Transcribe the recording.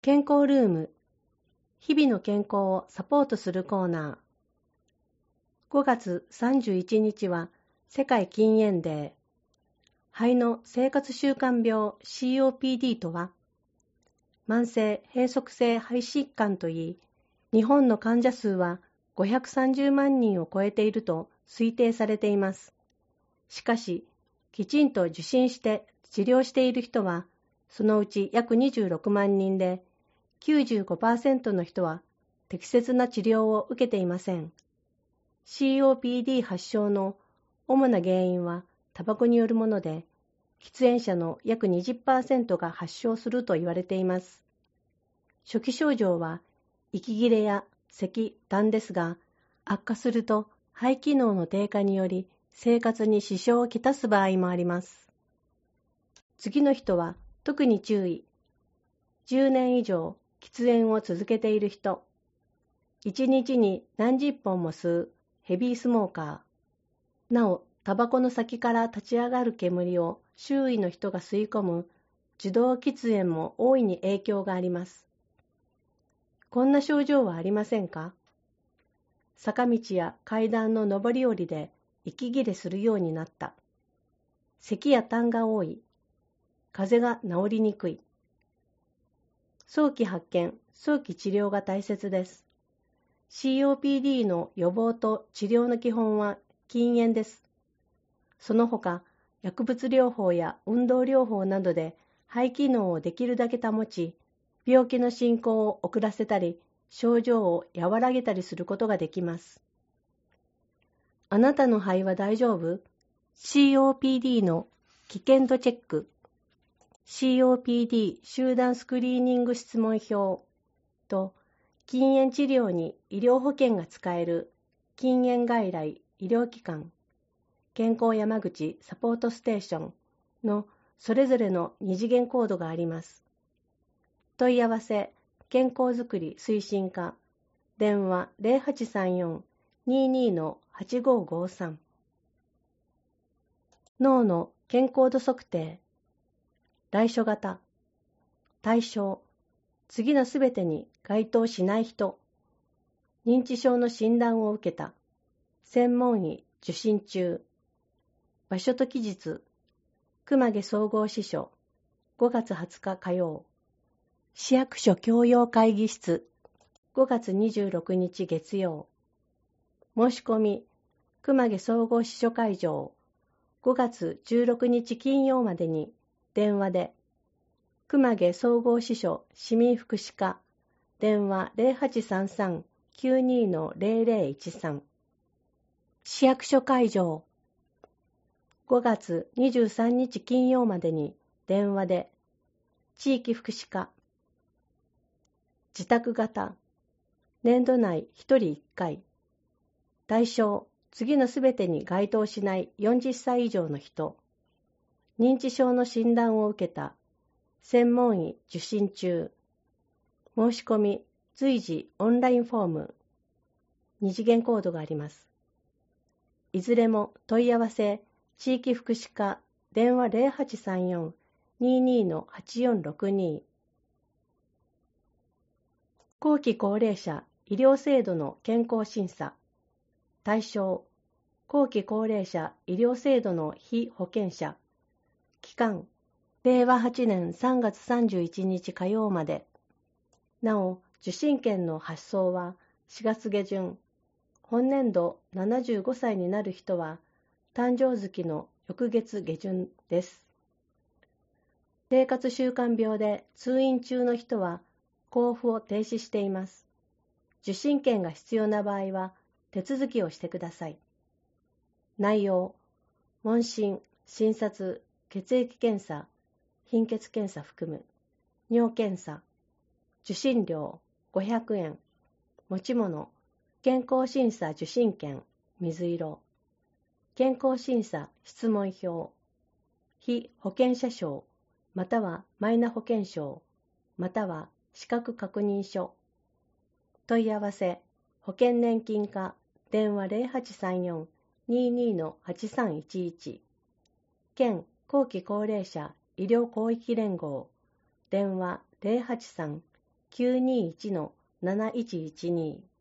健康ルーム、日々の健康をサポートするコーナー。5月31日は世界禁煙デー。肺の生活習慣病 COPD とは、慢性閉塞性肺疾患といい、日本の患者数は530万人を超えていると推定されています。しかし、きちんと受診して治療している人は、そのうち約26万人で、95% の人は適切な治療を受けていません。COPD 発症の主な原因はタバコによるもので、喫煙者の約 20% が発症すると言われています。初期症状は息切れや咳、痰ですが、悪化すると肺機能の低下により生活に支障をきたす場合もあります。次の人は特に注意。10年以上喫煙を続けている人。1日に何十本も吸うヘビースモーカー。なお、タバコの先から立ち上がる煙を周囲の人が吸い込む受動喫煙も大いに影響があります。こんな症状はありませんか？坂道や階段の上り下りで息切れするようになった。咳や痰が多い。風邪が治りにくい。早期発見、早期治療が大切です。COPD の予防と治療の基本は禁煙です。その他、薬物療法や運動療法などで肺機能をできるだけ保ち、病気の進行を遅らせたり、症状を和らげたりすることができます。あなたの肺は大丈夫？ COPD の危険度チェック。COPD 集団スクリーニング質問票と禁煙治療に医療保険が使える禁煙外来医療機関健康山口サポートステーションのそれぞれの二次元コードがあります。問い合わせ健康づくり推進課電話 0834-22-8553 脳の健康度測定来所型対象次のすべてに該当しない人認知症の診断を受けた専門医受診中場所と期日熊毛総合支所5月20日火曜市役所教養会議室5月26日月曜申し込み熊毛総合支所会場5月16日金曜までに電話で熊毛総合支所市民福祉課電話 0833-92-0013 市役所会場5月23日金曜までに電話で地域福祉課自宅型年度内1人1回対象次のすべてに該当しない40歳以上の人認知症の診断を受けた専門医受診中申し込み随時オンラインフォーム二次元コードがあります。いずれも問い合わせ地域福祉課電話 0834-22-8462 後期高齢者医療制度の健康審査対象後期高齢者医療制度の被保険者期間令和8年3月31日火曜までなお受診券の発送は4月下旬本年度75歳になる人は誕生月の翌月下旬です。生活習慣病で通院中の人は交付を停止しています。受診券が必要な場合は手続きをしてください。内容、問診、診察、血液検査、貧血検査含む、尿検査、受診料500円、持ち物、健康審査受診券、水色、健康審査質問票、被保険者証、またはマイナ保険証、または資格確認書。問い合わせ、保険年金課、電話 0834-22-8311 県後期高齢者医療広域連合、電話 921-7112